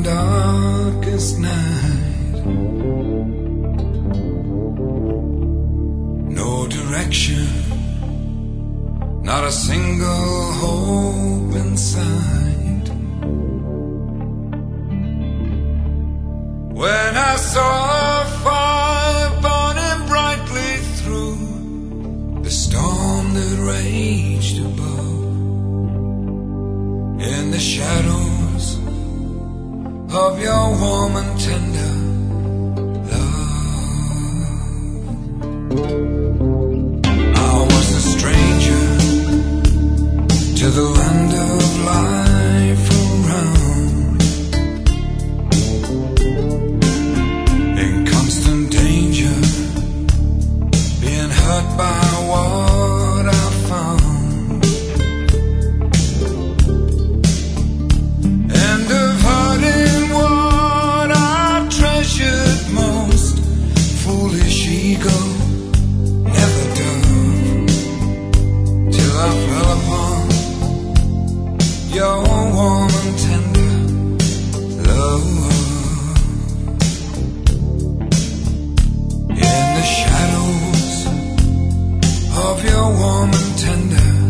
darkest night. No direction, not a single hope in sight. When I saw a fire burning brightly through the storm that raged above, in the shadows of your warm and tender love, I was a stranger to the land of life around, in constant danger, being hurt by what I found, and of hurting what I treasured most. Foolish ego never dove, till I fell upon your warm and tender love. In the shadows of your warm and tender